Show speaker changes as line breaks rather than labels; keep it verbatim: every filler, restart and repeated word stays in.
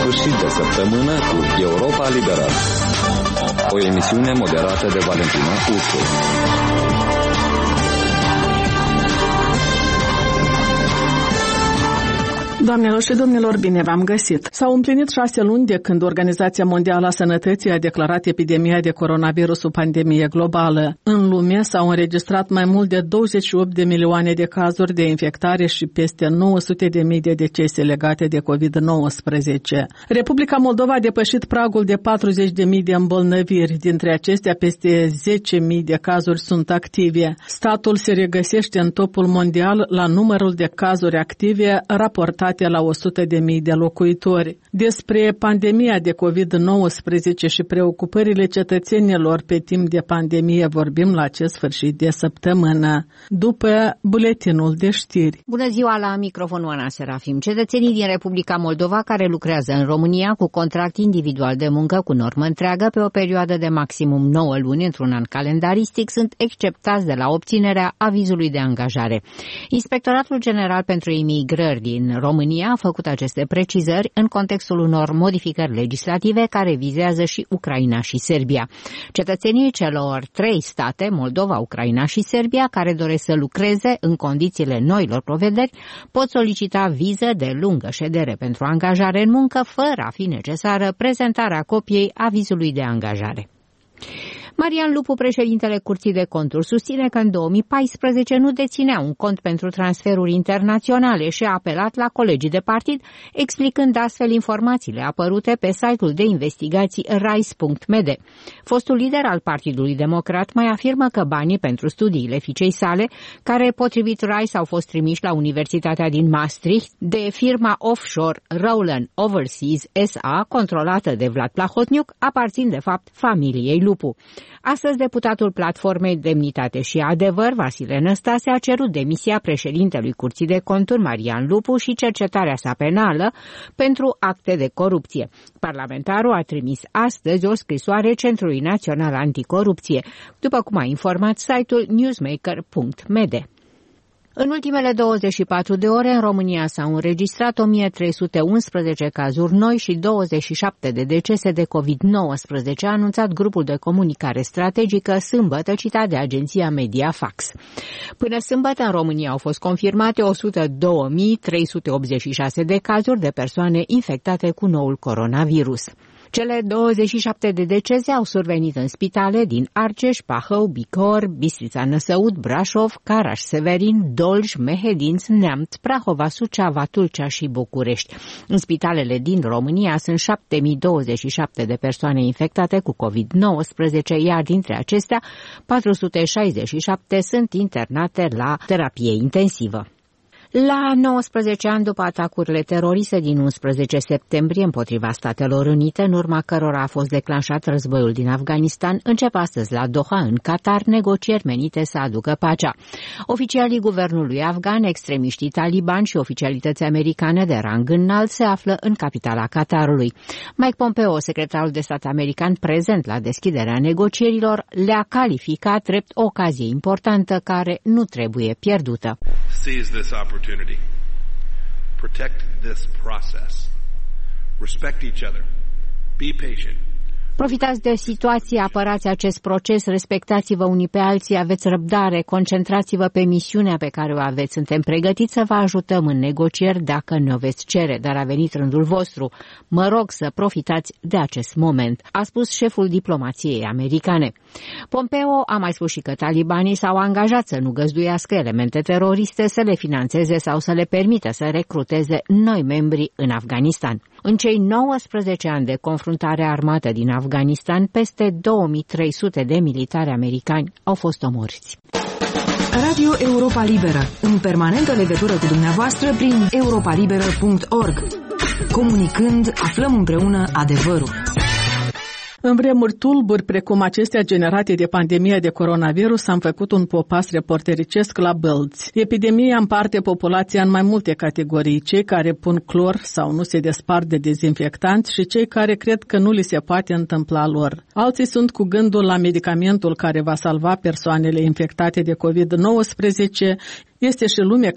sfârșit de săptămână cu Europa Liberă, o emisiune moderată de Valentina Ursu.
Doamnelor și domnilor, bine v-am găsit! S-au împlinit șase luni de când Organizația Mondială a Sănătății a declarat epidemia de coronavirus o pandemie globală. În lume s-au înregistrat mai mult de douăzeci și opt de milioane de cazuri de infectare și peste nouă sute de mii de decese legate de covid nouăsprezece. Republica Moldova a depășit pragul de patruzeci de mii de îmbolnăviri, dintre acestea peste zece mii de cazuri sunt active. Statul se regăsește în topul mondial la numărul de cazuri active raportate la o sută de mii de locuitori. Despre pandemia de covid nouăsprezece și preocupările cetățenilor pe timp de pandemie vorbim la acest sfârșit de săptămână, după buletinul de știri.
Bună ziua, la microfonul Ana Serafim. Cetățenii din Republica Moldova care lucrează în România cu contract individual de muncă cu normă întreagă pe o perioadă de maximum nouă luni într-un an calendaristic sunt exceptați de la obținerea avizului de angajare. Inspectoratul General pentru Imigrări din România a făcut aceste precizări în contextul unor modificări legislative care vizează și Ucraina și Serbia. Cetățenii celor trei state, Moldova, Ucraina și Serbia, care doresc să lucreze în condițiile noilor prevederi, pot solicita viză de lungă ședere pentru angajare în muncă, fără a fi necesară prezentarea copiei avizului de angajare. Marian Lupu, președintele Curții de Conturi, susține că în două mii paisprezece nu deținea un cont pentru transferuri internaționale și a apelat la colegii de partid, explicând astfel informațiile apărute pe site-ul de investigații rise punct m d. Fostul lider al Partidului Democrat mai afirmă că banii pentru studiile fiicei sale, care potrivit Rice au fost trimiși la Universitatea din Maastricht de firma offshore Rowland Overseas S A, controlată de Vlad Plahotniuc, aparțin de fapt familiei Lupu. Astăzi, deputatul Platformei Demnitate și Adevăr, Vasile Năstase, a cerut demisia președintelui Curții de Conturi, Marian Lupu, și cercetarea sa penală pentru acte de corupție. Parlamentarul a trimis astăzi o scrisoare Centrului Național Anticorupție, după cum a informat site-ul newsmaker punct m d. În ultimele douăzeci și patru de ore, în România s-au înregistrat o mie trei sute unsprezece cazuri noi și douăzeci și șapte de decese de covid nouăsprezece, a anunțat grupul de comunicare strategică sâmbătă, citat de agenția Mediafax. Până sâmbătă, în România au fost confirmate o sută două mii trei sute optzeci și șase de cazuri de persoane infectate cu noul coronavirus. Cele douăzeci și șapte de decese au survenit în spitale din Argeș, Pahău, Bihor, Bistrița Năsăud, Brașov, Caraș-Severin, Dolj, Mehedinț, Neamț, Prahova, Suceava, Tulcea și București. În spitalele din România sunt șapte mii douăzeci și șapte de persoane infectate cu covid nouăsprezece, iar dintre acestea patru sute șaizeci și șapte sunt internate la terapie intensivă. La nouăsprezece ani după atacurile teroriste din unsprezece septembrie împotriva Statelor Unite, în urma cărora a fost declanșat războiul din Afganistan, încep astăzi la Doha, în Qatar, negocieri menite să aducă pacea. Oficialii guvernului afgan, extremiștii talibani și oficialități americane de rang înalt se află în capitala Qatarului. Mike Pompeo, secretarul de stat american prezent la deschiderea negocierilor, le-a calificat drept o ocazie importantă care nu trebuie pierdută.
Opportunity. Protect this process. Respect each other. Be patient.
Profitați de situație, apărați acest proces, respectați-vă unii pe alții, aveți răbdare, concentrați-vă pe misiunea pe care o aveți. Suntem pregătiți să vă ajutăm în negocieri dacă ne-o veți cere, dar a venit rândul vostru. Mă rog să profitați de acest moment, a spus șeful diplomației americane. Pompeo a mai spus și că talibanii s-au angajat să nu găzduiască elemente teroriste, să le finanțeze sau să le permită să recruteze noi membri în Afganistan. În cei nouăsprezece ani de confruntare armată din Afganistan, peste două mii trei sute de militari americani au fost omorâți.
Radio Europa Liberă, în permanentă legătură cu dumneavoastră prin europa liberă punct org. Comunicând, aflăm împreună adevărul.
În vremuri tulburi precum acestea generate de pandemia de coronavirus, am făcut un popas reportericesc la Bălți. Epidemia împarte populația în mai multe categorii, cei care pun clor sau nu se despart de dezinfectanți și cei care cred că nu li se poate întâmpla lor. Alții sunt cu gândul la medicamentul care va salva persoanele infectate de covid nouăsprezece. Este și lume